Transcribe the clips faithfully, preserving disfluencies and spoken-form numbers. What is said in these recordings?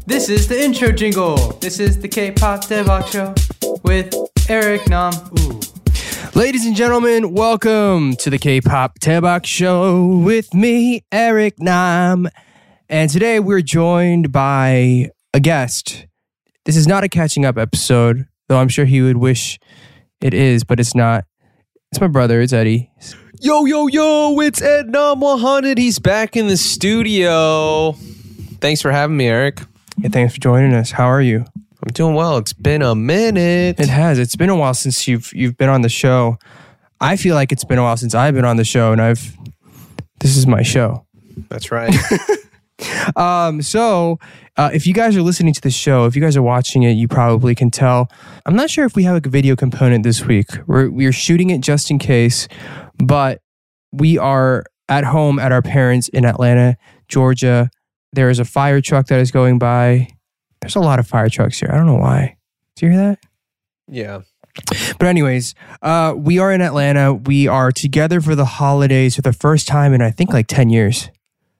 This is the intro jingle. This is the K-pop Daebak Show with Eric Nam. Ooh. Ladies and gentlemen, welcome to the K-pop Daebak Show with me, Eric Nam. And today we're joined by a guest. This is not a catching up episode, though I'm sure he would wish it is, but it's not. It's my brother, it's Eddie. Yo, yo, yo, it's Ed Nam one hundred. He's back in the studio. Thanks for having me, Eric. Yeah, thanks for joining us. How are you? I'm doing well. It's been a minute. It has. It's been a while since you've you've been on the show. I feel like it's been a while since I've been on the show, and I've this is my show. That's right. um, so uh, if you guys are listening to the show, if you guys are watching it, you probably can tell. I'm not sure if we have a video component this week. We're we're shooting it just in case, but we are at home at our parents' in Atlanta, Georgia. There is a fire truck that is going by. There's a lot of fire trucks here. I don't know why. Do you hear that? Yeah. But anyways, uh, we are in Atlanta. We are together for the holidays for the first time in I think like ten years.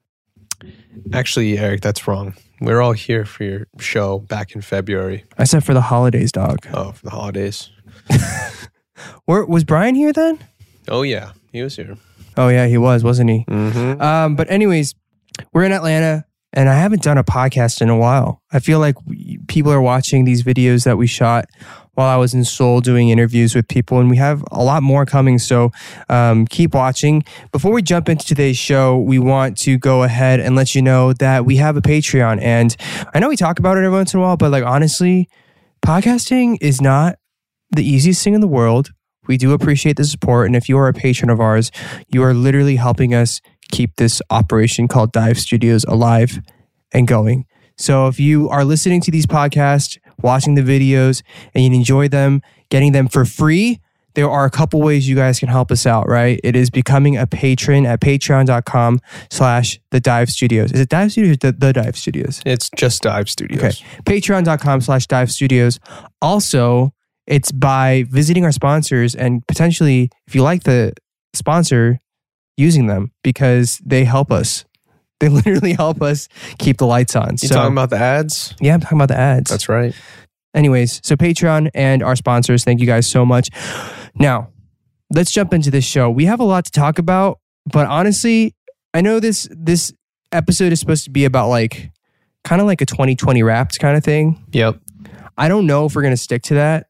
Actually, Eric, that's wrong. We're all here for your show back in February. I said for the holidays, dog. Oh, for the holidays. Where, was Brian here then? Oh, yeah. He was here. Oh, yeah, he was, wasn't he? Mm-hmm. Um, but anyways, we're in Atlanta. And I haven't done a podcast in a while. I feel like we, people are watching these videos that we shot while I was in Seoul doing interviews with people, and we have a lot more coming, so um, keep watching. Before we jump into today's show, we want to go ahead and let you know that we have a Patreon, and I know we talk about it every once in a while, but like honestly, podcasting is not the easiest thing in the world. We do appreciate the support, and if you are a patron of ours, you are literally helping us keep this operation called Dive Studios alive and going. So if you are listening to these podcasts, watching the videos, and you enjoy them, getting them for free, there are a couple ways you guys can help us out, right? It is becoming a patron at patreon.com slash the Dive Studios. Is it Dive Studios or the, the Dive Studios? It's just Dive Studios. Okay. Patreon.com slash Dive Studios. Also, it's by visiting our sponsors and potentially, if you like the sponsor, using them because they help us. They literally help us keep the lights on. You so, talking about the ads? Yeah, I'm talking about the ads. That's right. Anyways, so Patreon and our sponsors, thank you guys so much. Now, let's jump into this show. We have a lot to talk about, but honestly, I know this this episode is supposed to be about like, kind of like a twenty twenty Wrapped kind of thing. Yep. I don't know if we're going to stick to that.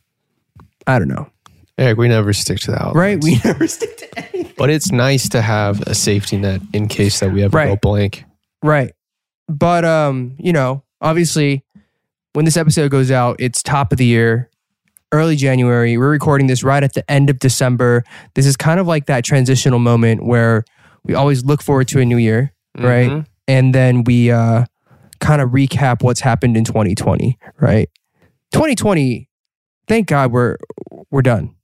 I don't know. Eric, we never stick to that. Right? We never stick to anything. But it's nice to have a safety net in case that we ever Right. go blank. Right. But, um, you know, obviously, when this episode goes out, it's top of the year, early January. We're recording this right at the end of December. This is kind of like that transitional moment where we always look forward to a new year, right? Mhm. And then we uh, kind of recap what's happened in twenty twenty, right? twenty twenty, thank God we're we're done.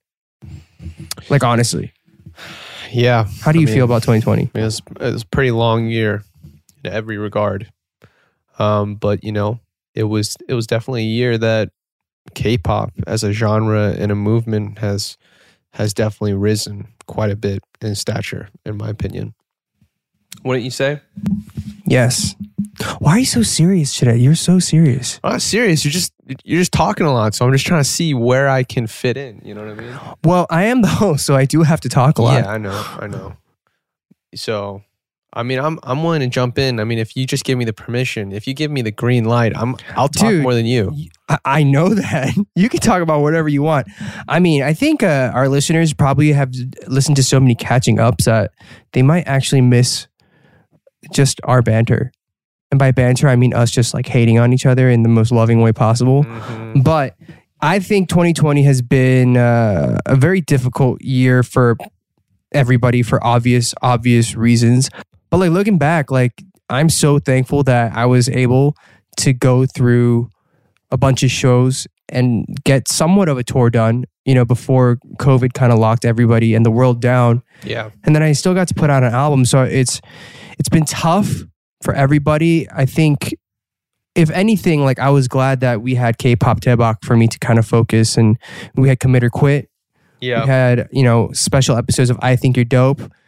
Like, honestly. Yeah. How do you I mean, feel about twenty twenty? It was, it was a pretty long year in every regard. Um, but, you know, it was it was definitely a year that K-pop as a genre and a movement has has definitely risen quite a bit in stature, in my opinion. Wouldn't you say? Yes. Why are you so serious today? You're so serious. I'm not serious. You're just you're just talking a lot, so I'm just trying to see where I can fit in. You know what I mean? Well, I am the host, so I do have to talk a lot. Yeah, I know, I know. So, I mean, I'm I'm willing to jump in. I mean, if you just give me the permission, if you give me the green light, I'm I'll talk Dude, more than you. I, I know that. You can talk about whatever you want. I mean, I think uh, our listeners probably have listened to so many catching ups that they might actually miss just our banter. And by banter, I mean us just like hating on each other in the most loving way possible. Mm-hmm. But I think twenty twenty has been uh, a very difficult year for everybody for obvious, obvious reasons. But like looking back, like I'm so thankful that I was able to go through a bunch of shows and get somewhat of a tour done, you know, before COVID kind of locked everybody and the world down. Yeah. And then I still got to put out an album. So it's it's been tough for everybody. I think if anything, like I was glad that we had K-pop Daebak for me to kind of focus, and we had Commit or Quit. Yeah. We had, you know, special episodes of I Think You're Dope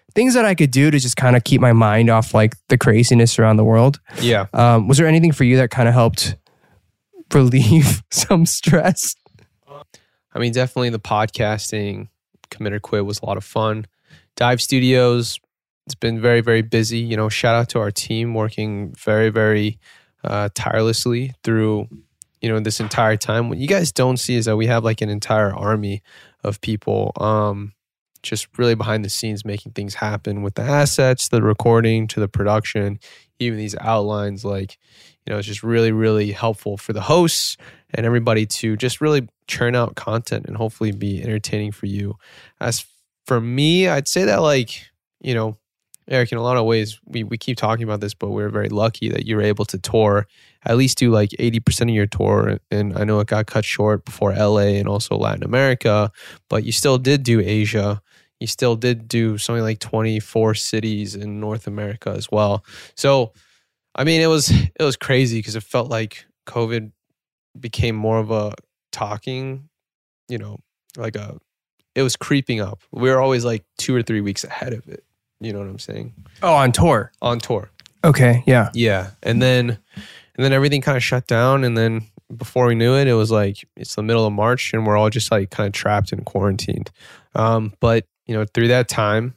things that I could do to just kind of keep my mind off like the craziness around the world. Yeah. Um, was there anything for you that kind of helped relieve some stress? I mean, definitely the podcasting, Commit or Quit, was a lot of fun. Dive Studios, it's been very, very busy. You know, shout out to our team working very, very uh, tirelessly through, you know, this entire time. What you guys don't see is that we have like an entire army of people um, just really behind the scenes making things happen with the assets, the recording, to the production, even these outlines. Like, you know, it's just really, really helpful for the hosts and everybody to just really churn out content and hopefully be entertaining for you. As for me, I'd say that, like, you know, Eric, in a lot of ways, we, we keep talking about this, but we're very lucky that you were able to tour, at least do like eighty percent of your tour. And I know it got cut short before L A and also Latin America, but you still did do Asia. You still did do something like twenty-four cities in North America as well. So, I mean, it was it was crazy because it felt like COVID became more of a talking, you know, like a, it was creeping up. We were always like two or three weeks ahead of it. You know what I'm saying? Oh, on tour. On tour. Okay, yeah. Yeah. And then and then everything kind of shut down. And then before we knew it, it was like, it's the middle of March and we're all just like kind of trapped and quarantined. Um, but, you know, through that time,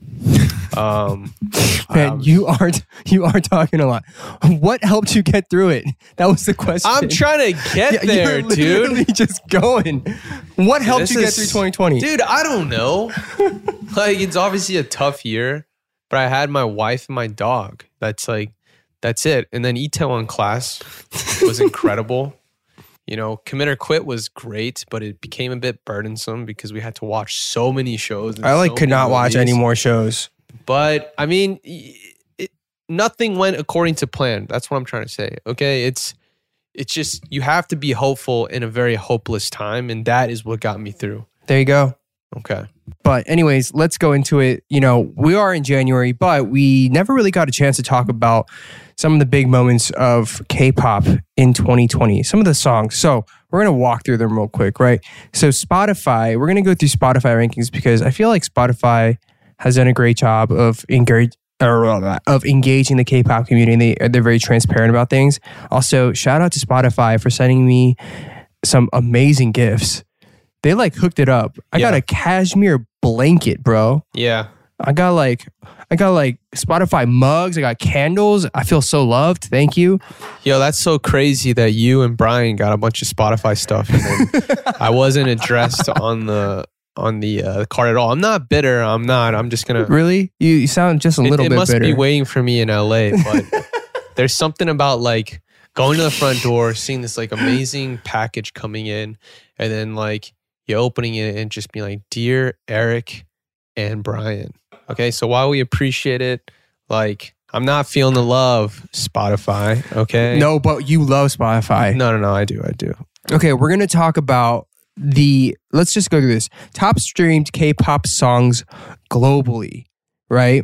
um, man, um, you are you are talking a lot. What helped you get through it? That was the question. I'm trying to get Yeah, there, you're literally dude. just going. What helped This you get is- through twenty twenty? Dude, I don't know. Like, it's obviously a tough year, but I had my wife and my dog. That's like, that's it. And then Itaewon Class was incredible. You know, Commit or Quit was great, but it became a bit burdensome because we had to watch so many shows. and I like so could many not watch movies. any more shows. But I mean, it, nothing went according to plan. That's what I'm trying to say. Okay, it's it's just, you have to be hopeful in a very hopeless time, and that is what got me through. There you go. Okay. But anyways, let's go into it. You know, we are in January, but we never really got a chance to talk about some of the big moments of K-pop in twenty twenty, some of the songs. So we're going to walk through them real quick, right? So Spotify, we're going to go through Spotify rankings because I feel like Spotify has done a great job of engage, or, of engaging the K-pop community. And they, they're very transparent about things. Also, shout out to Spotify for sending me some amazing gifts. They like hooked it up. I Yeah. got a cashmere blanket, bro. Yeah. I got like, I got like Spotify mugs. I got candles. I feel so loved. Thank you. Yo, that's so crazy that you and Brian got a bunch of Spotify stuff, and then I wasn't addressed on the on the uh, card at all. I'm not bitter. I'm not. I'm just gonna. Really? You, you sound just a It, little it bit must bitter. be waiting for me in L A, but there's something about like going to the front door, seeing this like amazing package coming in, and then like you opening it and just being like, "Dear Eric and Brian." Okay, so while we appreciate it, like, I'm not feeling the love, Spotify. Okay. No, but you love Spotify. No, no, no. I do. I do. Okay, we're going to talk about the, let's just go through this. Top streamed K-pop songs globally, right?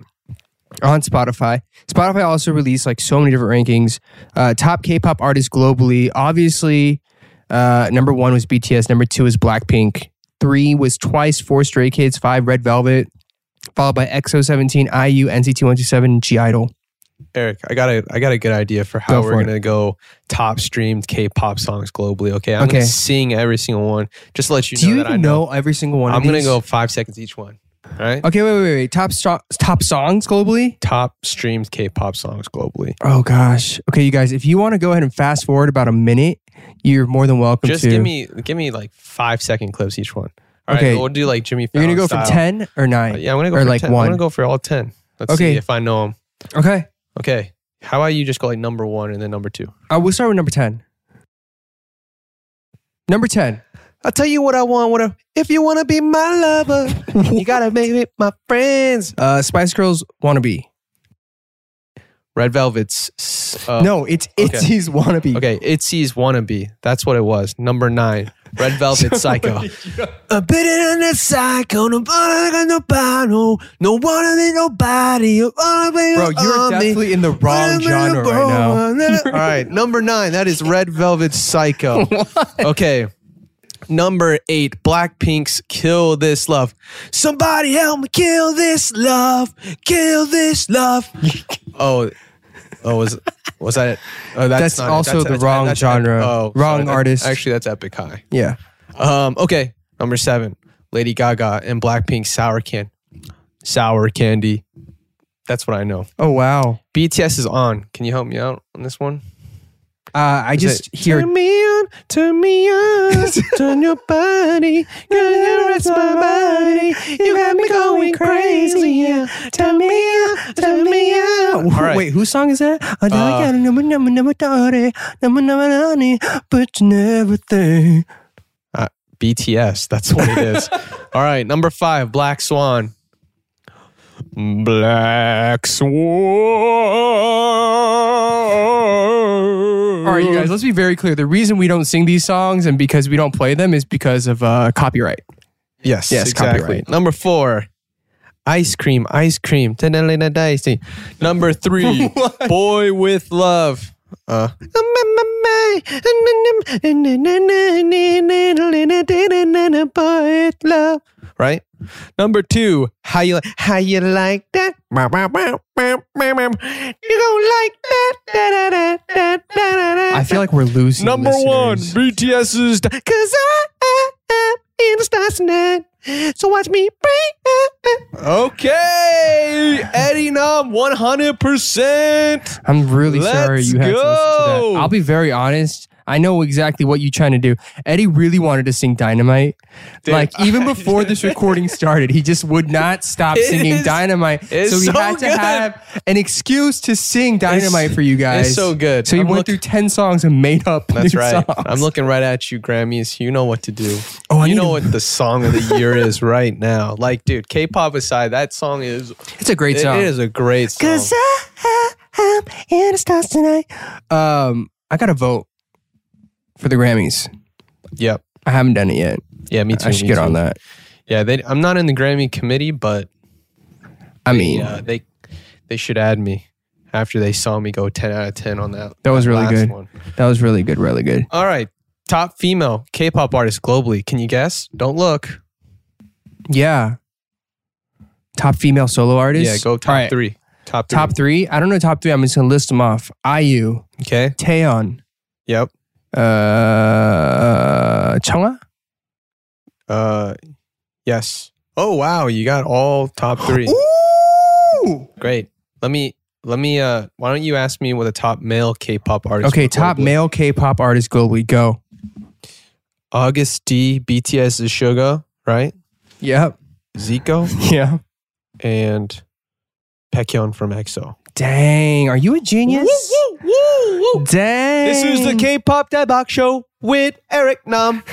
On Spotify. Spotify also released like so many different rankings. Uh, top K-pop artists globally. Obviously, uh, number one was B T S. Number two was Blackpink. Three was Twice. Four Stray Kids. Five Red Velvet. Followed by X O seventeen, I U, N C T one twenty-seven, and G-Idol. Eric, I got a I got a good idea for how Go for we're it. gonna go top streamed K-pop songs globally. Okay, I'm Okay. gonna sing every single one. Just to let you Do know you that I even know. know every single one I'm of gonna these? go five seconds each one. All right. Okay, wait, wait, wait. Top, sto- top songs globally? Top streamed K-pop songs globally. Oh, gosh. Okay, you guys, if you want to go ahead and fast forward about a minute, you're more than welcome Just to. give me give me like five second clips each one. All right, Okay. we'll do like Jimmy You're Fallon going to go from style. ten or nine? Uh, yeah, I'm gonna go or for like ten. I'm one. gonna go for all ten. Let's Okay. see if I know them. Okay. Okay. How about you just go like number one and then number two? Uh, we'll start with number ten. Number ten. I'll tell you what I want. What a, if you want to be my lover, you gotta make it my friends. Uh, Spice Girls Wannabe. Red Velvet's. Uh, no, it's okay. Itzy's Wannabe. Okay, Itzy's Wannabe. That's what it was. Number nine. Red Velvet Psycho. A bit in the psycho. Nobody, nobody, no one of nobody. Bro, you're definitely in the wrong genre right now. All right, number nine. That is Red Velvet Psycho. Okay. Number eight, Blackpink's Kill This Love. Somebody help me kill this love. Kill this love. oh, oh, was was that it? Oh, That's not it. also That's- the that's- wrong that's- genre. oh, Wrong sorry. That- artist. Actually, that's Epic High. Yeah. Um, okay, number seven, Lady Gaga and Blackpink Sour Can. Sour Candy. That's what I know. Oh, wow. B T S is on. Can you help me out on this one? Uh, I Is just it, hear... Turn me on, turn me on, turn your body, girl, you rest my body, you got me going crazy, yeah. Turn me on, turn me on. All right. Wait, whose song is that? I Uh, got a number, number, number, thirty, number, number, ninety, but you never think. Uh, B T S, that's what it is. All right, number five, Black Swan. Black Swan. All right, you guys, let's be very clear. The reason we don't sing these songs and because we don't play them is because of uh, copyright. Yes, Yes, exactly. copyright. Number four, Ice Cream, Ice Cream. Number three, Boy with Love. Uh, right? Number two, how you how you like that? You gonna like that? I feel like we're losing Number one, listeners. B T S's Cause I am in the stars tonight. So watch me bring. Okay, Eddie Nam, one hundred percent. I'm really sorry Let's you had to listen to go. that. I'll be very honest. I know exactly what you're trying to do. Eddie really wanted to sing Dynamite. Dude, like, even I- before this recording started, he just would not stop It singing is- Dynamite. it's So he so had to good. have an excuse to sing Dynamite It's- for you guys. it's so good. So he I'm went look- through ten songs and made up That's new right. songs. I'm looking right at you, Grammys. You know what to do. Oh, I you need know to- what the song of the year is right now. Like, dude, K-pop aside, that song is It's a great it song. is a great song. Cause I am in the stars tonight. Um, I got to vote for the Grammys. Yep. I haven't done it yet. Yeah, me too. I should me get too. on that. Yeah, they, I'm not in the Grammy committee, but I mean, yeah, they they should add me after they saw me go ten out of ten on that. That was really last good. One. that was really good, really good. All right, top female K-pop artist globally. Can you guess? Don't look. Yeah. Top female solo artist? Yeah, go top All right. three. Top three. Top three? I don't know top three. I'm just going to list them off. I U, Okay. Taeyeon, Yep. uh, Chungha? Uh, yes. Oh wow, you got all top three. Ooh! Great. Let me let me. Uh, why don't you ask me what the top male K-pop artist? Okay, were top globally? male K-pop artist globally. Go. August D, BTS's Suga, right? Yep. Zico Yeah. and Baekhyun from EXO. Dang. Are you a genius? Dang. This is the K-pop Dead Box Show with Eric Nam.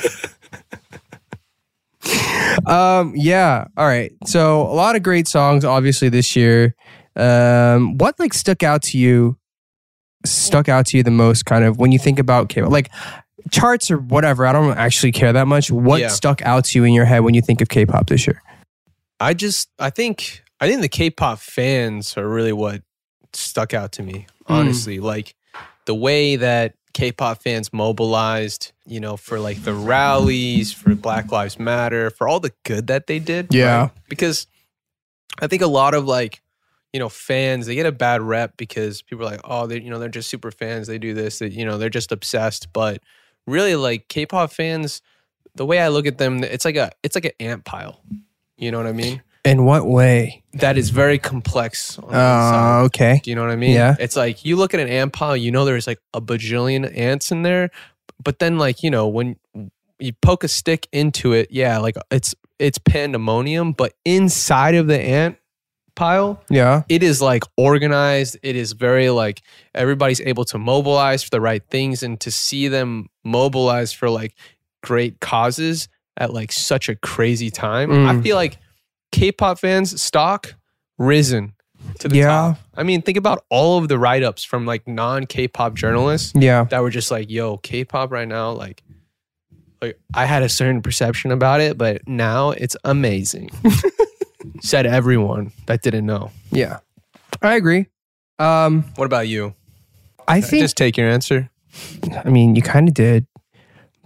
Um, yeah. All right. So a lot of great songs, obviously, this year. Um, what like stuck out to you? Stuck out to you the most, kind of when you think about K-pop, like charts or whatever. I don't actually care that much. What Yeah. stuck out to you in your head when you think of K-pop this year? I just, I think, I think the K-pop fans are really what stuck out to me. Honestly, like the way that K-pop fans mobilized, you know, for like the rallies, for Black Lives Matter, for all the good that they did. Yeah. right? Because I think a lot of like, you know, fans, they get a bad rep because people are like, oh, they, you know, they're just super fans. They do this, they, you know, they're just obsessed. But really, like K-pop fans, the way I look at them, it's like a, it's like an ant pile. You know what I mean? In what way? That is very complex on the Oh, inside. okay. Do you know what I mean? Yeah. It's like you look at an ant pile, you know there's like a bajillion ants in there, but then like, you know, when you poke a stick into it, yeah, like it's it's pandemonium, but inside of the ant pile, Yeah. it is like organized. It is very like everybody's able to mobilize for the right things, and to see them mobilize for like great causes at like such a crazy time. Mm. I feel like K-pop fans stock risen to the Yeah. top. I mean, think about all of the write-ups from like non-K-pop journalists Yeah. that were just like, yo, K-pop right now, like, like I had a certain perception about it, but now it's amazing. Said everyone that didn't know. Yeah. I agree. Um, What about you? I think, Just take your answer. I mean, you kind of did,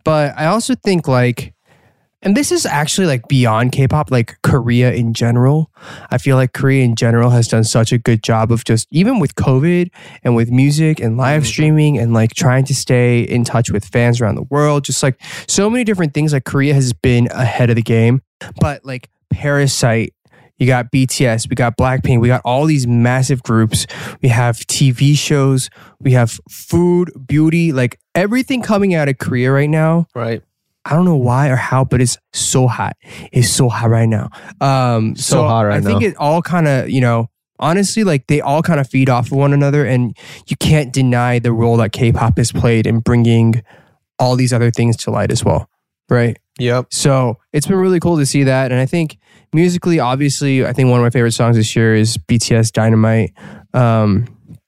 But I also think like, and this is actually like beyond K-pop, like Korea in general. I feel like Korea in general has done such a good job of just, even with COVID and with music and live Mm-hmm. streaming and like trying to stay in touch with fans around the world. Just like so many different things, like Korea has been ahead of the game. But like Parasite, you got B T S, we got Blackpink, we got all these massive groups. We have T V shows, we have food, beauty, like everything coming out of Korea right now. Right. I don't know why or how, but it's so hot. It's so hot right now. Um, So so hot right I think now. it all kind of, you know, honestly, like they all kind of feed off of one another, and you can't deny the role that K-pop has played in bringing all these other things to light as well, right? Yep. So it's been really cool to see that, and I think musically, obviously, I think one of my favorite songs this year is B T S Dynamite. Um,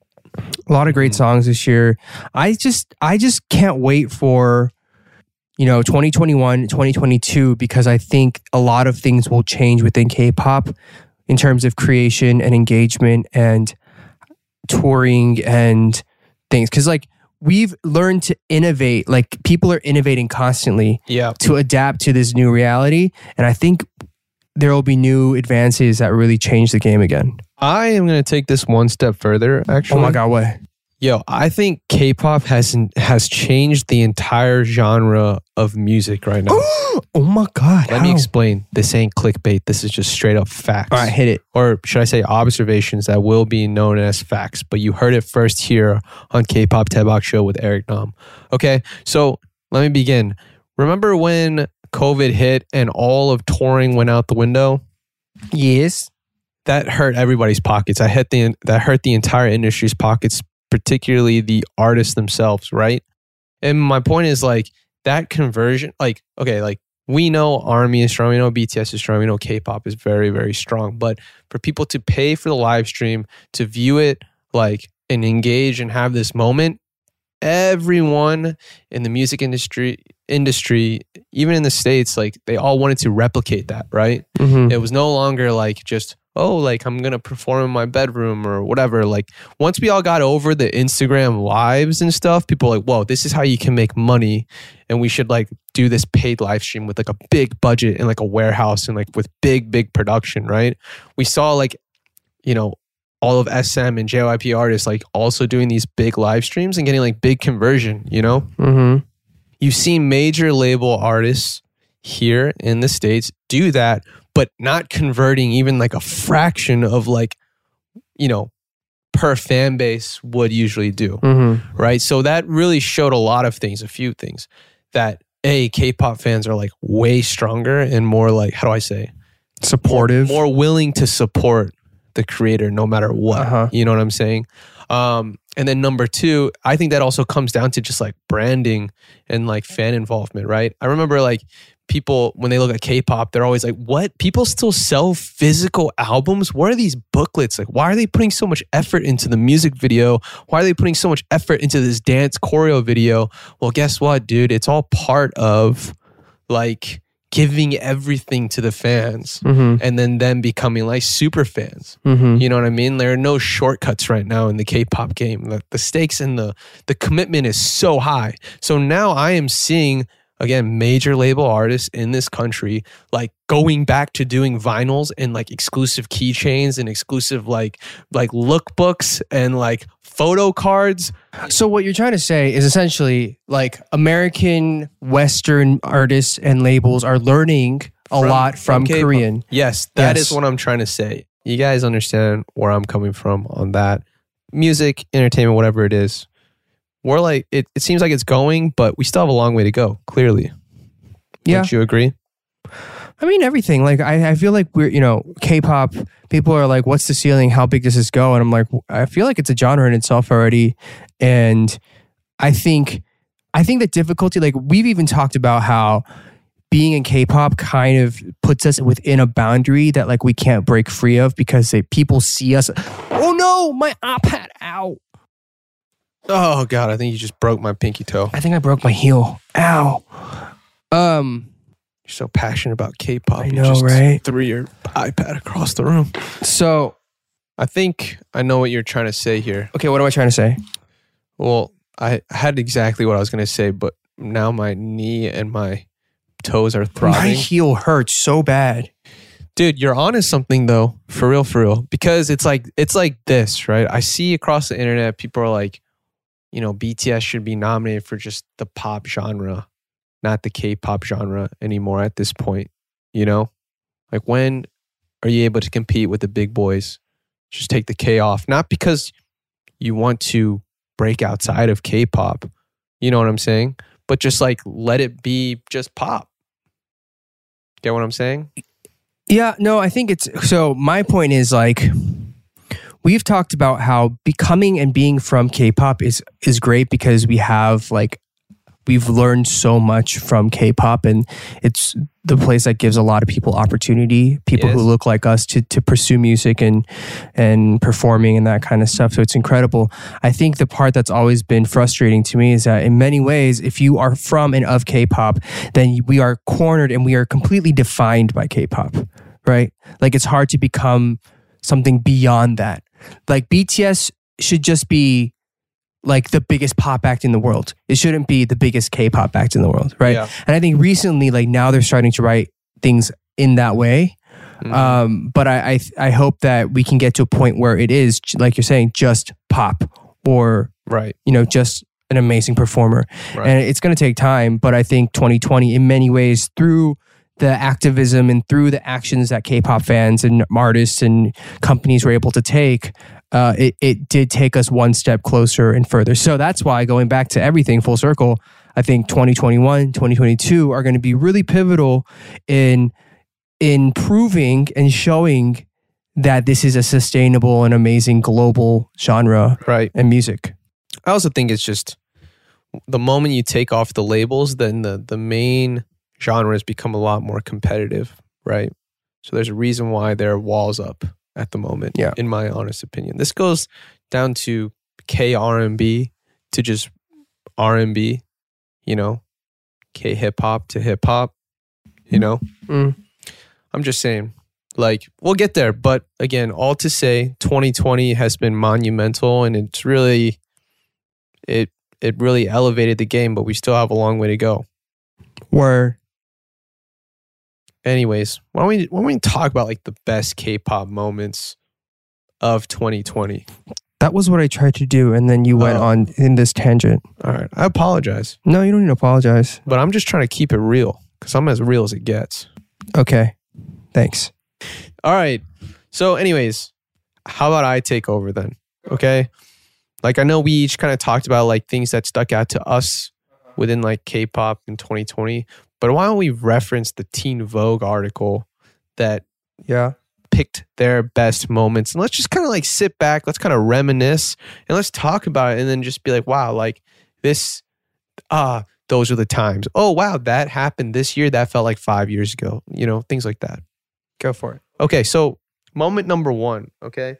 a lot of great songs this year. I just, I just can't wait for, you know, twenty twenty-one, twenty twenty-two, because I think a lot of things will change within K-pop in terms of creation and engagement and touring and things. Because like we've learned to innovate, like people are innovating constantly Yeah. to adapt to this new reality. And I think there will be new advances that really change the game again. I am going to take this one step further, actually. Oh my God, what? Yo, I think K-pop has has changed the entire genre of music right now. Oh my God. Let how? me explain. This ain't clickbait. This is just straight up facts. All right, hit it. Or should I say observations that will be known as facts, but you heard it first here on K-Pop Tebak Show with Eric Nam. Okay, so let me begin. Remember when COVID hit and all of touring went out the window? Yes. That hurt everybody's pockets. I hit the that hurt the entire industry's pockets, particularly the artists themselves, right? And my point is like that conversion, like, okay, like we know ARMY is strong, we know B T S is strong, we know K-pop is very, very strong. But for people to pay for the live stream, to view it like and engage and have this moment, everyone in the music industry industry, even in the States, like they all wanted to replicate that, right? Mm-hmm. It was no longer like just, oh, like I'm going to perform in my bedroom or whatever. Like once we all got over the Instagram lives and stuff, people were like, whoa, this is how you can make money. And we should like do this paid live stream with like a big budget and like a warehouse and like with big, big production, right? We saw like, you know, all of S M and J Y P artists like also doing these big live streams and getting like big conversion, you know? Mm-hmm. You've seen major label artists here in the States do that, but not converting even like a fraction of like, you know, per fan base would usually do, Mm-hmm. right? So that really showed a lot of things, a few things that A, K-pop fans are like way stronger and more like, how do I say? Supportive. More willing to support the creator no matter what. Uh-huh. You know what I'm saying? Um, and then number two, I think that also comes down to just like branding and like fan involvement, right? I remember like people, when they look at K-pop, they're always like, what? People still sell physical albums? What are these booklets? Like, why are they putting so much effort into the music video? Why are they putting so much effort into this dance choreo video? Well, guess what, dude? It's all part of like giving everything to the fans Mm-hmm. and then them becoming like super fans. Mm-hmm. You know what I mean? There are no shortcuts right now in the K-pop game. The, the stakes and the the commitment is so high. So now I am seeing, again, major label artists in this country like going back to doing vinyls and like exclusive keychains and exclusive like like lookbooks and like photo cards. So what you're trying to say is essentially like American Western artists and labels are learning a From- lot from, from K-pop. Korean. Yes, that is Yes. what I'm trying to say. You guys understand where I'm coming from on that. Music, entertainment, whatever it is. We're like, it, it seems like it's going, but we still have a long way to go, clearly. Yeah. Don't you agree? I mean, everything. Like, I, I feel like we're, you know, K-pop, people are like, what's the ceiling? How big does this go? And I'm like, I feel like it's a genre in itself already. And I think, I think the difficulty, like, we've even talked about how being in K-pop kind of puts us within a boundary that, like, we can't break free of because they, people see us. Oh no, my iPad, ow. Oh, God, I think you just broke my pinky toe. I think I broke my heel. Ow. Um, You're so passionate about K-pop. I you know, just right? threw your iPad across the room. so, I think I know what you're trying to say here. okay, what am I trying to say? Well, I had exactly what I was going to say, but now my knee and my toes are My throbbing. heel hurts so bad. Dude, you're onto something though, for real, for real. Because it's like it's like this, right? I see across the internet, people are like, you know, B T S should be nominated for just the pop genre, not the K-pop genre anymore at this point. You know, like when are you able to compete with the big boys? Just take the K off, not because you want to break outside of K-pop. You know what I'm saying? But just like let it be just pop. Get what I'm saying? Yeah, no, I think it's so. My point is like we've talked about how becoming and being from K-pop is is great because we have like we've learned so much from K-pop, and it's the place that gives a lot of people opportunity, people Yes. who look like us to to pursue music and and performing and that kind of stuff. So it's incredible. I think the part that's always been frustrating to me is that in many ways, if you are from and of K-pop, then we are cornered and we are completely defined by K-pop, right? Like it's hard to become something beyond that. Like B T S should just be like the biggest pop act in the world. It shouldn't be the biggest K-pop act in the world, right? Yeah. And I think recently, like now they're starting to write things in that way. Mhm. Um, but I, I I hope that we can get to a point where it is, like you're saying, just pop or, Right. you know, just an amazing performer. Right. And it's going to take time, but I think twenty twenty in many ways through the activism and through the actions that K-pop fans and artists and companies were able to take, uh, it, it did take us one step closer and further. So that's why going back to everything full circle, I think twenty twenty-one, twenty twenty-two are going to be really pivotal in, in proving and showing that this is a sustainable and amazing global genre Right. and music. I also think it's just the moment you take off the labels, then the the main genres become a lot more competitive, right? So there's a reason why there are walls up at the moment, Yeah. in my honest opinion. This goes down to K R and B to just R and B, you know, K hip hop to hip hop, you know. Mm. I'm just saying, like, we'll get there. But again, all to say, twenty twenty has been monumental, and it's really, it it really elevated the game, but we still have a long way to go. Where Anyways, why don't we why don't we talk about like the best K-pop moments of twenty twenty? that was what I tried to do, and then you went Oh. on in this tangent. All right, I apologize, No, you don't need to apologize. but I'm just trying to keep it real because I'm as real as it gets. Okay, thanks. All right. So, anyways, how about I take over then? Okay. Like, I know we each kind of talked about like things that stuck out to us within like K-pop in twenty twenty, but why don't we reference the Teen Vogue article that Yeah. picked their best moments, and let's just kind of like sit back, let's kind of reminisce, and let's talk about it, and then just be like, wow, like this, ah, those are the times. Oh, wow, that happened this year. That felt like five years ago. You know, things like that. Go for it. Okay, so moment number one, okay?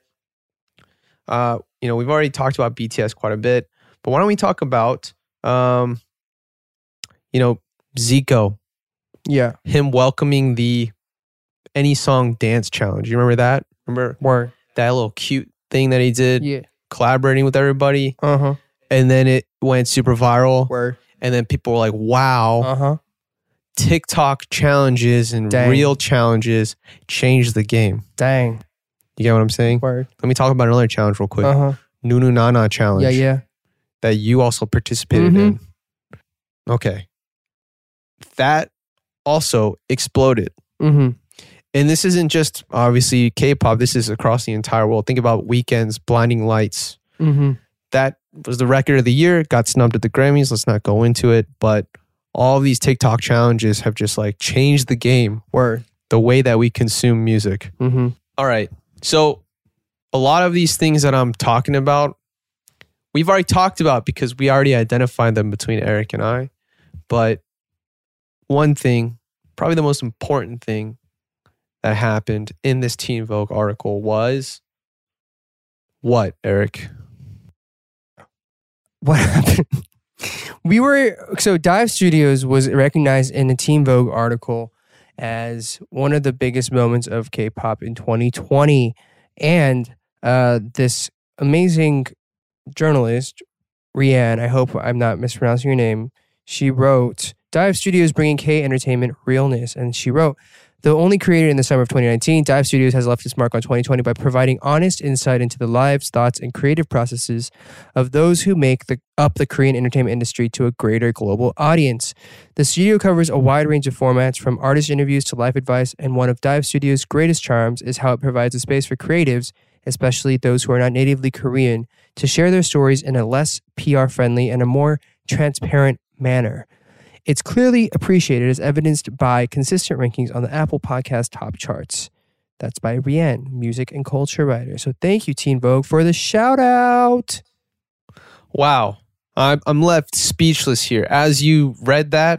Uh, you know, we've already talked about B T S quite a bit, but why don't we talk about, um, you know, Zico, Yeah. him welcoming the Any Song Dance Challenge. You remember that? Remember Word. that little cute thing that he did, Yeah. collaborating with everybody, Uh huh. and then it went super viral, Word. and then people were like, wow, Uh huh. TikTok challenges and Dang. real challenges changed the game. Dang. You get what I'm saying? Word. Let me talk about another challenge real quick. Uh huh. Nunu Nana challenge. Yeah. Yeah. That you also participated Mhm. in. Okay. That also exploded. Mm-hmm. And this isn't just obviously K-pop. This is across the entire world. Think about Weeknd's Blinding Lights. Mm-hmm. That was the record of the year. Got snubbed at the Grammys. Let's not go into it. But all these TikTok challenges have just like changed the game, Word. the way that we consume music. Mm-hmm. All right. So a lot of these things that I'm talking about, we've already talked about because we already identified them between Eric and I. But one thing, probably the most important thing that happened in this Teen Vogue article was what, Eric? What happened? We were so Dive Studios was recognized in a Teen Vogue article as one of the biggest moments of K-pop in twenty twenty, and uh, this amazing journalist, Rianne, I hope I'm not mispronouncing your name. She wrote, Dive Studios bringing K entertainment realness. And she wrote, though only created in the summer of twenty nineteen, Dive Studios has left its mark on twenty twenty by providing honest insight into the lives, thoughts, and creative processes of those who make the, up the Korean entertainment industry to a greater global audience. The studio covers a wide range of formats, from artist interviews to life advice, and one of Dive Studios' greatest charms is how it provides a space for creatives, especially those who are not natively Korean, to share their stories in a less P R-friendly and a more transparent manner. It's clearly appreciated, as evidenced by consistent rankings on the Apple Podcast top charts. That's by Rianne, music and culture writer. So thank you, Teen Vogue, for the shout out. Wow. I'm, I'm left speechless here. As you read that,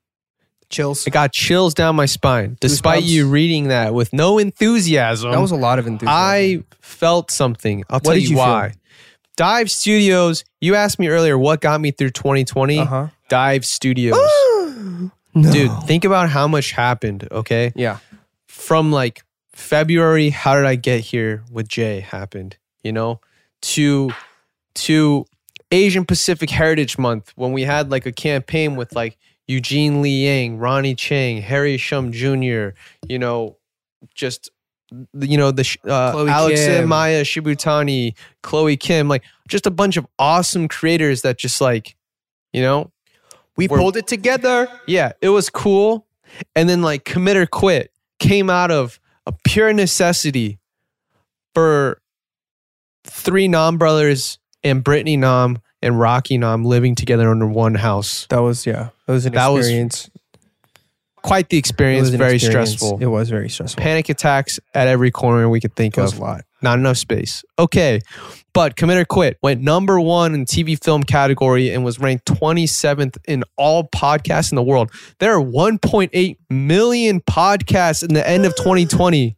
Chills. I got chills down my spine. Despite Goosebumps. you reading that with no enthusiasm, That was a lot of enthusiasm. I felt something. I'll tell did you, you why. feel? Dive Studios, you asked me earlier what got me through twenty twenty. Uh-huh. Dive Studios. No. Dude, think about how much happened, okay? Yeah. From like February, how did I get here with Jay happened, you know? To to Asian Pacific Heritage Month, when we had like a campaign with like Eugene Lee Yang, Ronnie Chang, Harry Shum Junior, you know, just you know, the uh, Chloe Alex Kim. and Maya Shibutani, Chloe Kim, like just a bunch of awesome creators that just like, you know, We We're- pulled it together. yeah, it was cool. And then like Commit or Quit came out of a pure necessity for three Nam brothers and Brittany Nam and Rocky Nam living together under one house. That was, yeah. That was an That was experience. Quite the It experience, was an very experience. stressful. It was very stressful. Panic attacks at every corner we could think It was of. a lot. Not enough space. Okay. But Commit or Quit went number one in T V film category and was ranked twenty-seventh in all podcasts in the world. There are one point eight million podcasts in the end of twenty twenty.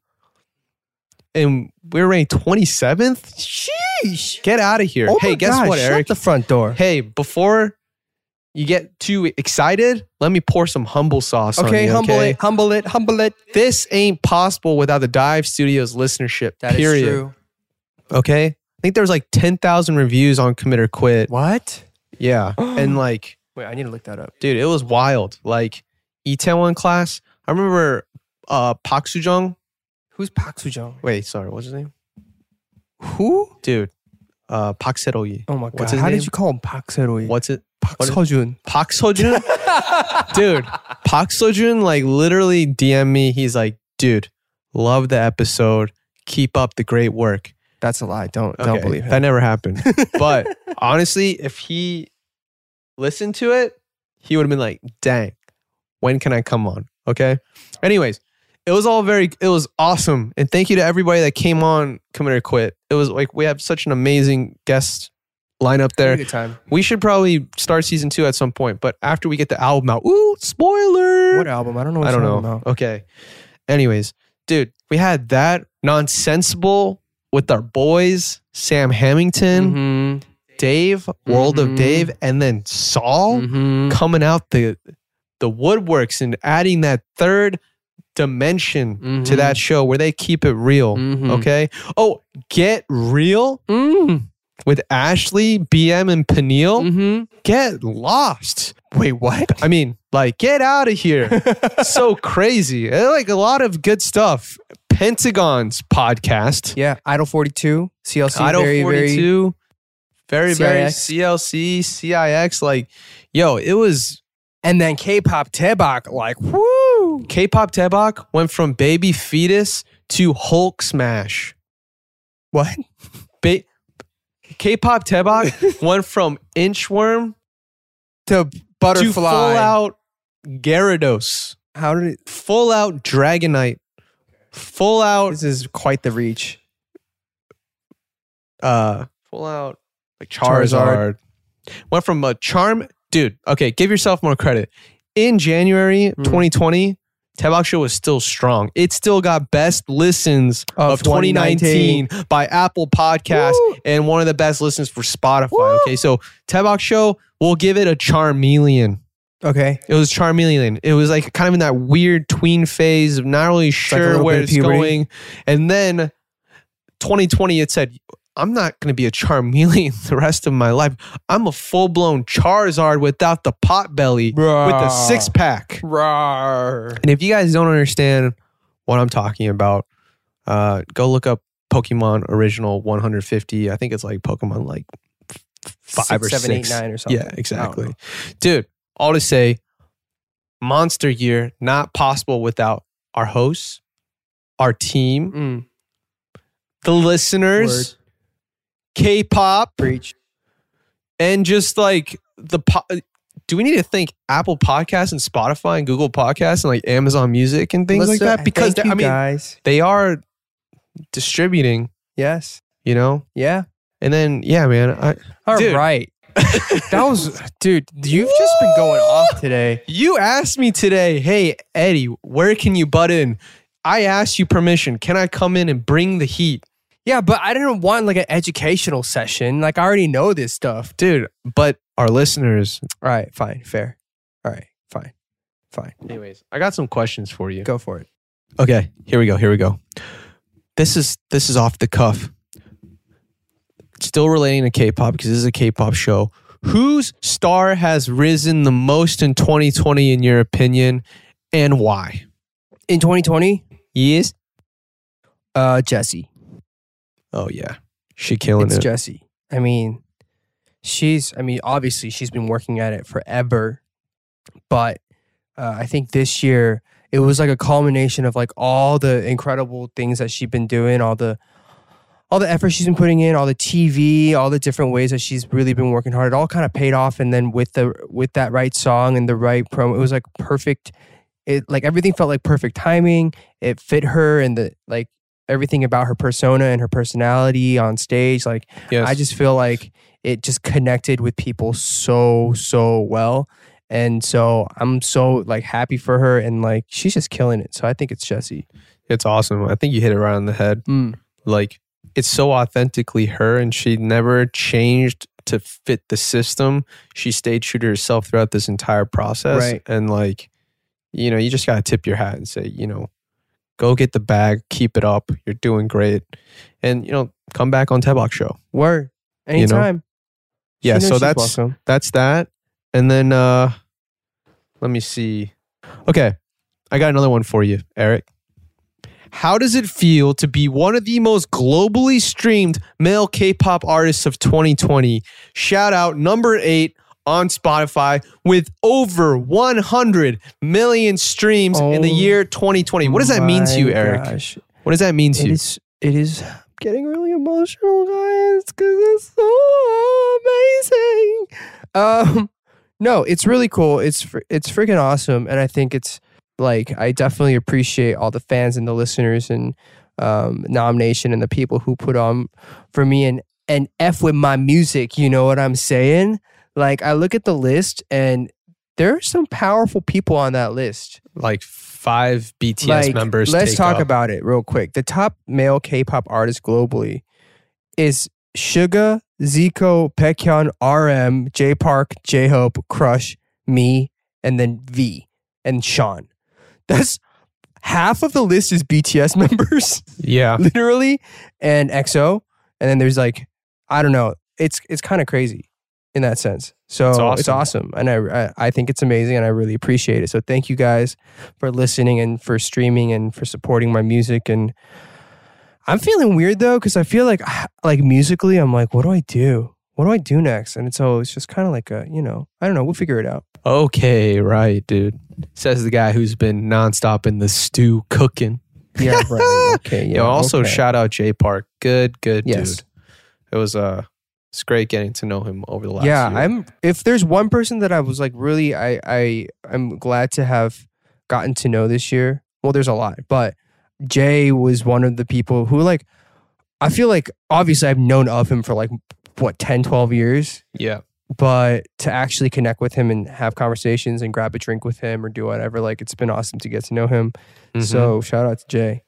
And we're ranked twenty-seventh? Sheesh. Get out of here. Oh hey, my guess God, what, shut Eric? the front door. Hey, before you get too excited, let me pour some humble sauce on Okay, you. humble okay? it, humble it, humble it. This ain't possible without the Dive Studios listenership. That is period. true. Okay. I think there was like ten thousand reviews on Commit or Quit. What? Yeah. And like, Wait, I need to look that up. dude, it was wild. Like, Itaewon Class. I remember uh, Park Soo-jung. Who's Park Soo-jung? Wait, sorry. What's his name? Who? Dude. Uh, Park Se-ro-yi. Oh my God. What's his How name? did you call him Park Se-ro-yi? What's it? Park what is- Seo-jun. Park Seo-jun? Dude, Park Seo-jun like literally D M'd me. He's like, dude, love the episode. Keep up the great work. That's a lie. Don't don't Okay, believe him. that never happened. But honestly, if he listened to it, he would have been like, dang, when can I come on? Okay. Anyways, it was all very, it was awesome. And thank you to everybody that came on Commit or Quit. It was like, we have such an amazing guest lineup Had a there. good time. We should probably start season two at some point, but after we get the album out, ooh, spoiler. What album? I don't know what I don't you're know. talking about. Okay. Anyways, dude, we had that Nonsensible with our boys, Sam Hamilton, Mhm. Dave, World Mhm. of Dave, and then Saul Mhm. coming out the the woodworks and adding that third dimension Mhm. to that show where they keep it real. Mhm. Okay. Oh, Get Real Mm. with Ashley, B M, and Peniel. Mhm. Get lost. Wait, what? I mean, like, get out of here. So crazy. Eh, Like a lot of good stuff. Pentagon's podcast. Yeah, Idol forty-two, C L C, Idol very, very. forty-two. Very, C I very X. C L C, C I X. Like, yo, it was And then K-pop Tebak, like, woo. K-pop Tebak went from Baby Fetus to Hulk Smash. What? Ba- K-pop Tebak went from Inchworm To to Butterfly. full out Gyarados. How did it? Full out Dragonite. Full out This is quite the reach. uh full out like Charizard. Charizard. Went from a charm dude, okay, give yourself more credit. In January Mm. twenty twenty, Tebak Show was still strong. It still got best listens of, Of twenty nineteen by Apple Podcasts Woo. and one of the best listens for Spotify. Woo. Okay, so Tebak Show, we'll give it a Charmeleon. Okay. It was Charmeleon. It was like kind of in that weird tween phase of not really like a sure little where bit of it's puberty. going. And then twenty twenty, it said, I'm not going to be a Charmeleon the rest of my life. I'm a full-blown Charizard without the pot belly Rawr. with a six-pack. Rawr. And if you guys don't understand what I'm talking about, uh, go look up Pokemon Original one hundred fifty. I think it's like Pokemon like five Six, or seven, six. eight, nine or something. Yeah, exactly. Dude, all to say, monster year, not possible without our hosts, our team, Mm. the listeners, Word. K-pop, Preach. and just like the po- do we need to thank Apple Podcasts and Spotify and Google Podcasts and like Amazon Music and things Let's like do- that? Because thank they're- you I mean, guys. they are distributing, Yes. you know? Yeah. And then, yeah, man. I, All Dude. right. That was, dude, you've just been going off today. you asked me today, hey, Eddie, where can you butt in? I asked you permission. Can I come in and bring the heat? Yeah, but I didn't want like an educational session. Like I already know this stuff. Dude, but our listeners. All right, fine, fair. All right, fine, fine. Anyways, I got some questions for you. Go for it. Okay, here we go. Here we go. This is this is off the cuff. Still relating to K-pop because this is a K-pop show. Whose star has risen the most in twenty twenty in your opinion, and why? In twenty twenty, Yes. uh, Jessie. Oh yeah, she killing It's it. Jessie. I mean, she's. I mean, obviously she's been working at it forever, but uh, I think this year it was like a culmination of like all the incredible things that she's been doing, all the all the effort she's been putting in, all the T V, all the different ways that she's really been working hard. It all kind of paid off, and then with the with that right song and the right promo, it was like perfect. It like everything felt like perfect timing. It fit her and the like everything about her persona and her personality on stage. Like Yes. I just feel like it just connected with people so so well. And so I'm so like happy for her, and like she's just killing it. So I think it's Jessie. It's awesome. I think you hit it right on the head. Mm. Like it's so authentically her, and she never changed to fit the system. She stayed true to herself throughout this entire process. Right. And like, you know, you just gotta tip your hat and say, you know, go get the bag, keep it up. You're doing great, and you know, come back on Tebok Show. Word. You know? Anytime. She Yeah. knows So she's that's welcome. that's that. And then uh let me see. Okay, I got another one for you, Eric. How does it feel to be one of the most globally streamed male K-pop artists of twenty twenty? Shout out number eight on Spotify with over one hundred million streams in the Oh year twenty twenty. What does that mean to you, My Eric? gosh. What does that mean to It you? is. It is getting really emotional, guys, because it's so amazing. Um, no, it's really cool. It's fr- it's freaking awesome, and I think it's like I definitely appreciate all the fans and the listeners and um, nomination and the people who put on for me and and f with my music. You know what I'm saying? Like I look at the list, and there are some powerful people on that list. Like five B T S Like, members. Let's take talk up. about it real quick. The top male K-pop artist globally is Suga, Zico, Baekhyun, R M, J Park, J Hope, Crush, me, and then V and Sean. That's half of the list is B T S members, Yeah. literally, and X O. And then there's like, I don't know. It's it's kind of crazy in that sense. So It's it's awesome. awesome, and I, I I think it's amazing, and I really appreciate it. So thank you guys for listening and for streaming and for supporting my music. And I'm feeling weird though, because I feel like like musically, I'm like, what do I do? What do I do next? And so it's just kind of like a, you know, I don't know. We'll figure it out. Okay, right, dude. Says the guy who's been nonstop in the stew cooking. Yeah, right. Okay. Yeah. Yo, also okay. shout out J Park. Good, good Yes. dude. It was uh it's great getting to know him over the last Yeah, year. I'm. If there's one person that I was like really, I I I'm glad to have gotten to know this year. Well, there's a lot, but Jay was one of the people who like. I feel like obviously I've known of him for like what ten, twelve years, Yeah. but to actually connect with him and have conversations and grab a drink with him or do whatever, like it's been awesome to get to know him. Mhm. So shout out to Jay.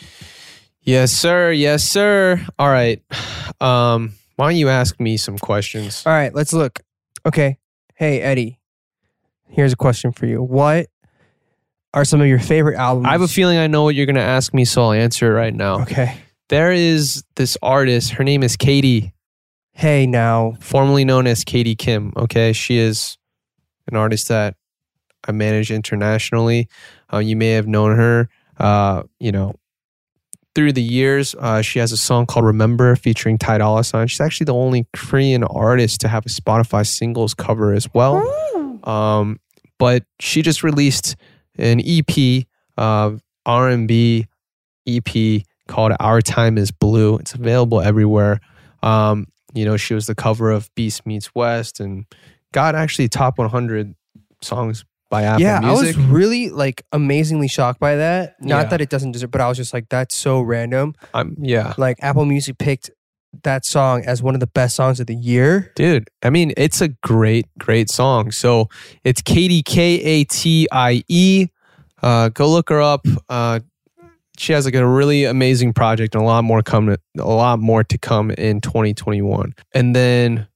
Yes, sir. Yes, sir. All right. Um, why don't you ask me some questions? All right, let's look. Okay. Hey, Eddie, here's a question for you. What are some of your favorite albums? I have a feeling I know what you're gonna ask me, so I'll answer it right now. Okay. there is this artist. Her name is Katie, Hey, now. formerly known as Katie Kim. Okay, she is an artist that I manage internationally. Uh, you may have known her, uh, you know, through the years. Uh, she has a song called Remember featuring Ty Dolla $ign. She's actually the only Korean artist to have a Spotify singles cover as well. Um, but she just released an E P, uh, R and B E P called Our Time is Blue. It's available everywhere. Um, you know, she was the cover of Beast Meets West and got actually top one hundred songs by Apple Yeah, Music. I was really like amazingly shocked by that. Not Yeah. that it doesn't deserve, but I was just like, that's so random. I'm, yeah. Like Apple Music picked that song as one of the best songs of the year. Dude, I mean, it's a great, great song. So it's Katie, K A T I E. Uh, go look her up. Uh, she has like a really amazing project and a lot more coming, a lot more to come in twenty twenty-one. And then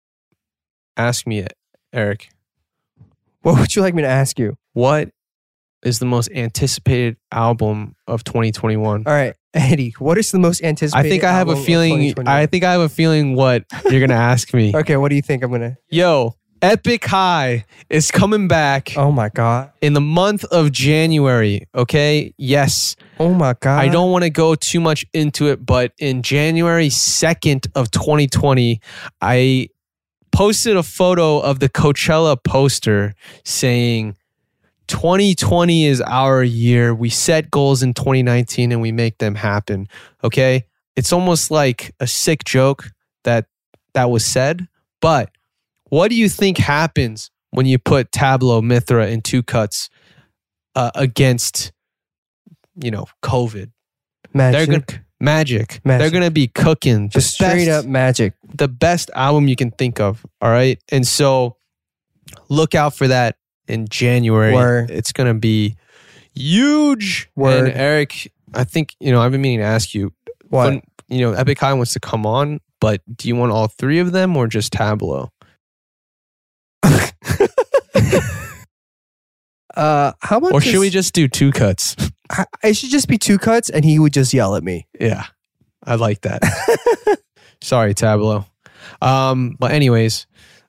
ask me, Eric, What would you like me to ask you? what is the most anticipated album of twenty twenty-one? All right, Eddie, what is the most I anticipated think I have a album of feeling. twenty twenty-one? I think I have a feeling what you're gonna ask me. Okay, what do you think I'm gonna? Yo, Epic High is coming back Oh my god! in the month of January. Okay, yes. Oh my god! I don't want to go too much into it, but in January second of twenty twenty, I posted a photo of the Coachella poster saying twenty twenty is our year. We set goals in twenty nineteen and we make them happen. Okay? It's almost like a sick joke that that was said, but what do you think happens when you put Tableau, Mithra, and Two Cuts uh, against, you know, COVID? magic. They're gonna magic. Magic. They're gonna be cooking the Just straight best, up magic. the best album you can think of. All right, and so look out for that in January. Word. It's gonna be huge. Word. And Eric, I think you know I've been meaning to ask you. What? When, you know, Epic High wants to come on, but do you want all three of them or just Tableau? Uh, how about Or should we just do Two Cuts? I, it should just be Two Cuts, and he would just yell at me. Yeah, I like that. Sorry, Tableau. Um, but anyways,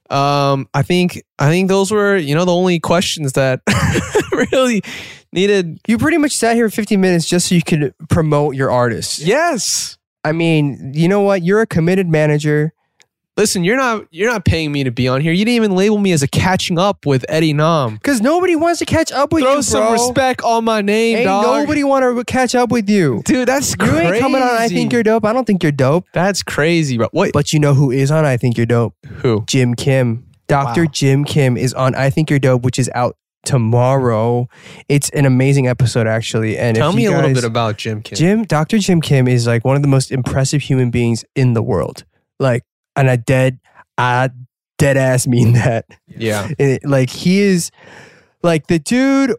um, I think I think those were you know the only questions that really needed. You pretty much sat here fifteen minutes just so you could promote your artist. Yes. I mean, you know what? You're a committed manager. Listen, you're not you're not paying me to be on here. You didn't even label me as a catching up with Eddie Nam. Because nobody wants to catch up with Throw you, some bro. respect on my name, Ain't dog. nobody want to catch up with you. Dude, that's You crazy. ain't coming on I Think You're Dope. I don't think you're dope. That's crazy, bro. What? But you know who is on I Think You're Dope? Who? Jim Kim. Doctor Wow. Jim Kim is on I Think You're Dope, which is out tomorrow. It's an amazing episode, actually. And Tell if me you a little guys- bit about Jim Kim. Jim, Doctor Jim Kim is like one of the most impressive human beings in the world. Like, and I dead, I dead ass mean that. Yeah. It- like he is, like the dude,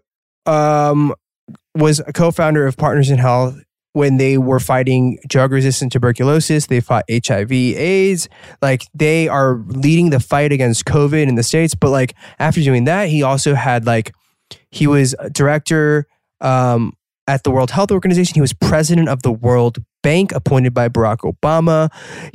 um, was a co-founder of Partners in Health when they were fighting drug-resistant tuberculosis. They fought H I V, AIDS. Like they are leading the fight against COVID in the States. But like after doing that, he also had like he was a director um, at the World Health Organization. He was president of the World Bank, appointed by Barack Obama.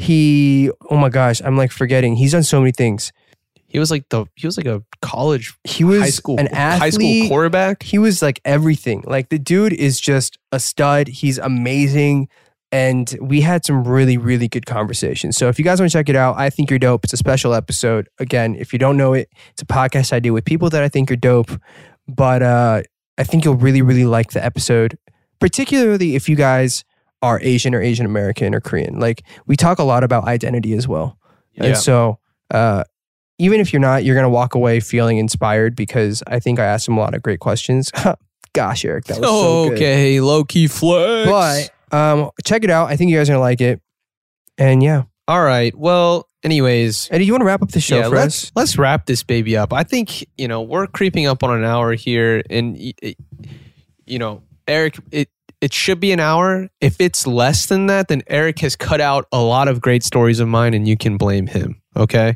He, oh my gosh, I'm like forgetting. He's done so many things. He was like the he was like a college He was high school an high school athlete. quarterback. He was like everything. Like the dude is just a stud. He's amazing. And we had some really, really good conversations. So if you guys want to check it out, I Think You're Dope. It's a special episode. Again, if you don't know it, it's a podcast I do with people that I think are dope. But uh, I think you'll really, really like the episode, particularly if you guys are Asian or Asian American or Korean. Like we talk a lot about identity as well. Yeah. And so uh, even if you're not, you're going to walk away feeling inspired because I think I asked him a lot of great questions. Gosh, Eric, that was so good. Okay, low key flex. But um, check it out. I think you guys are going to like it. And yeah. all right. Well, anyways, Eddie, you want to wrap up the show yeah, for let's us? let's wrap this baby up. I think you know we're creeping up on an hour here, and y- it, you know, Eric, it it should be an hour. If it's less than that, then Eric has cut out a lot of great stories of mine, and you can blame him. Okay,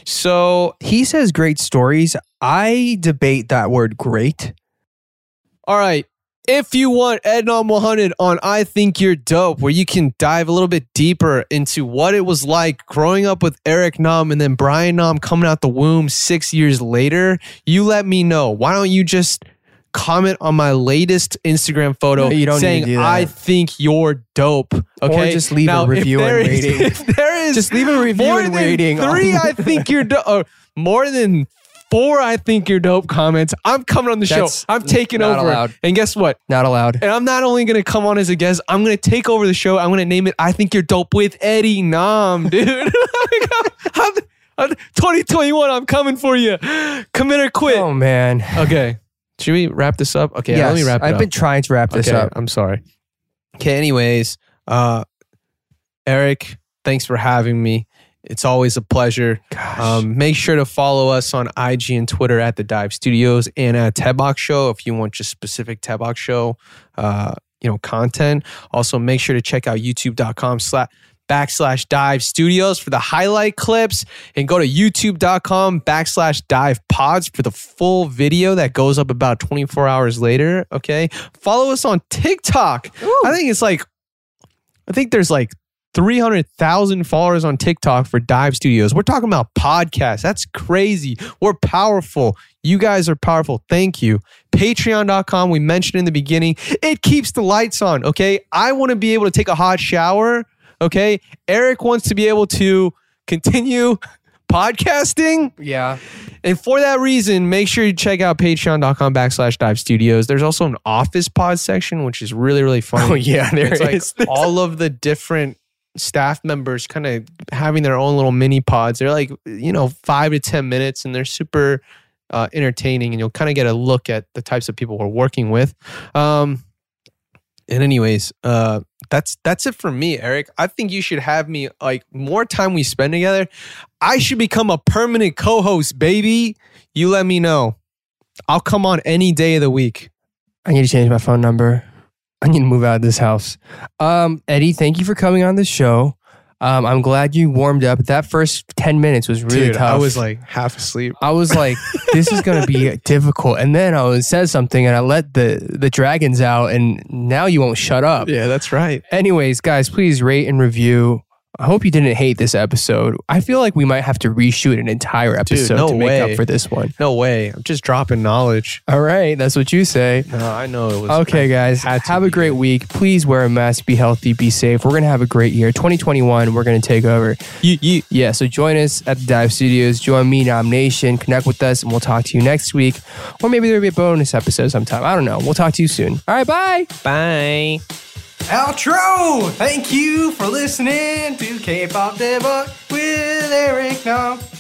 so He says great stories. I debate that word great. all right, If you want Ednom one hundred on I Think You're Dope, where you can dive a little bit deeper into what it was like growing up with Eric Nam and then Brian Nam coming out the womb six years later, you let me know. Why don't you just comment on my latest Instagram photo No, you don't saying, need to do that. I think you're dope. Okay. Or just leave now, a review if there and is- rating. If there is Just leave a review more and than rating. Three, I think you're dope. Or more than four, I think you're dope comments. I'm coming on the That's show. I'm taking not over. allowed. And guess what? Not allowed. And I'm not only going to come on as a guest, I'm going to take over the show. I'm going to name it I Think You're Dope with Eddie Nam, dude. I'm, I'm, twenty twenty-one, I'm coming for you. Commit or quit. Oh, man. Okay. Should we wrap this up? Okay, Yes, let me wrap it I've up. been trying to wrap this okay, up. I'm sorry. Okay, anyways, uh, Eric, thanks for having me. It's always a pleasure. Gosh. Um, make sure to follow us on I G and Twitter at The Dive Studios and at Tebok Show if you want just specific Tebok Show, uh, you know, content. Also, make sure to check out youtube.com slash backslash Dive Studios for the highlight clips, and go to youtube.com backslash Dive Pods for the full video that goes up about twenty-four hours later. Okay. Follow us on TikTok. I think it's like, I think there's like three hundred thousand followers on TikTok for Dive Studios. We're talking about podcasts. That's crazy. We're powerful. You guys are powerful. Thank you. Patreon dot com. We mentioned in the beginning, it keeps the lights on. Okay. I want to be able to take a hot shower. Okay. Eric wants to be able to continue podcasting. Yeah. And for that reason, make sure you check out patreon.com backslash dive studios. There's also an office pod section, which is really, really fun. Oh, yeah, there it's is. like all of the different staff members kind of having their own little mini pods. They're like, you know, five to ten minutes, and they're super uh, entertaining, and you'll kind of get a look at the types of people we're working with. Um, and anyways, uh, that's that's it for me, Eric. I think you should have me, like, more time we spend together. I should become a permanent co-host, baby. You let me know. I'll come on any day of the week. I need to change my phone number. I need to move out of this house. Um, Eddie, thank you for coming on the show. Um, I'm glad you warmed up. That first ten minutes was really Dude, tough. I was like half asleep. I was like, this is going to be difficult. And then I was, said something and I let the, the dragons out, and now you won't shut up. Yeah, that's right. Anyways, guys, please rate and review. I hope you didn't hate this episode. I feel like we might have to reshoot an entire episode no to make way. up for this one. No way. I'm just dropping knowledge. All right, that's what you say. No, I know it was. Okay, guys, had to have a be great good. week. Please wear a mask, be healthy, be safe. We're going to have a great year. twenty twenty-one, we're going to take over. You, you, Yeah, so join us at the Dive Studios. Join me, Nom Nation. Connect with us, and we'll talk to you next week. Or maybe there'll be a bonus episode sometime. I don't know. We'll talk to you soon. All right, bye. bye. Outro! Thank you for listening to K-Pop Debug with Eric Nam.